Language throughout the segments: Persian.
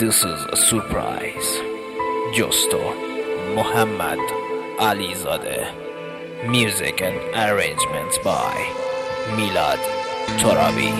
This is a surprise. Justo Muhammad Alizadeh. Music and arrangements by Milad Torabi.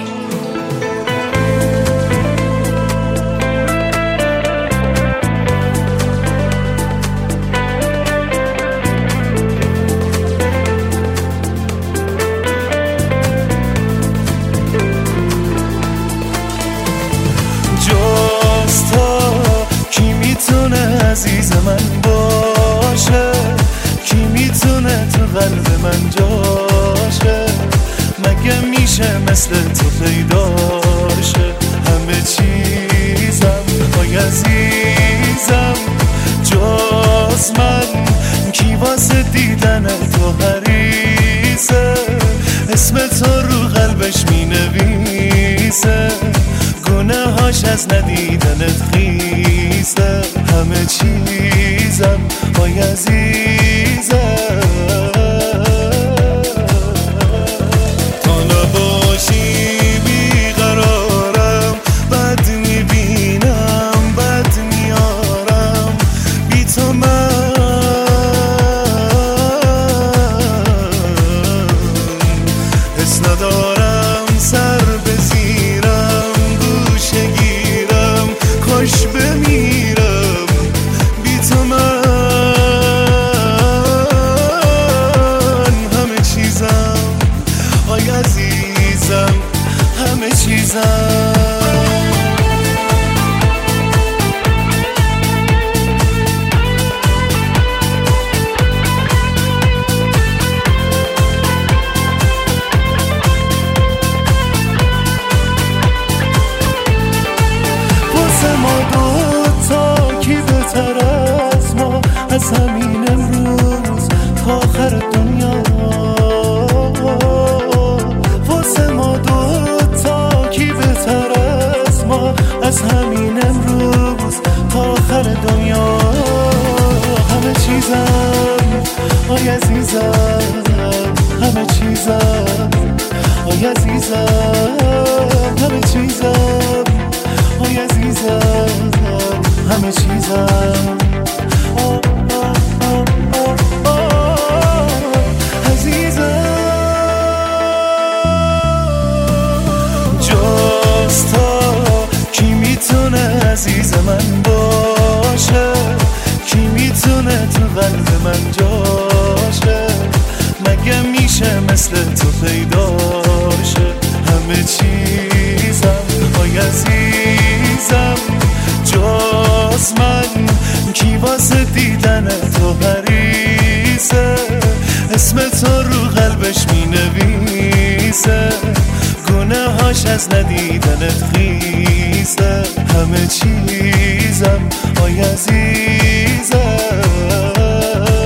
عزیز من باشه، کی میتونه تو قلب من جاشه؟ مگه میشه مثل تو پیداشه؟ همه چیزم وای عزیزم جز من، کی واسه دیدن تو حریصه؟ اسم تو رو قلبش مینویسه، گناهاش از ندیدنت خیسه. همه چیزم وای عزیزم، تا نباشی بیقرارم، بد میبینم بد میارم، بی تو من حس ندارم، سر بزیرم گوشه گیرم، کاش بمیرم بی تو من. همه چیزم آی عزیزم، همه چیزم. از همین امروز تا آخر دنیا، واسه ما دوتا کی بهتر از ما؟ از همین امروز تا آخر دنیا. همه چیزم آی عزیزم، همه چیزم آی عزیزم، همه چیزم آی عزیزم، همه چیزم. عزیز من باشه، کی میتونه تو قلب من جاشه؟ مگه میشه مثل تو پیداشه؟ همه چیزم آی عزیزم جز من، کی واسه دیدن تو حریصه؟ اسم تو رو قلبش مینویسه، گناهاش از ندیدنت خیسه. همه چیزم آی عزیزم.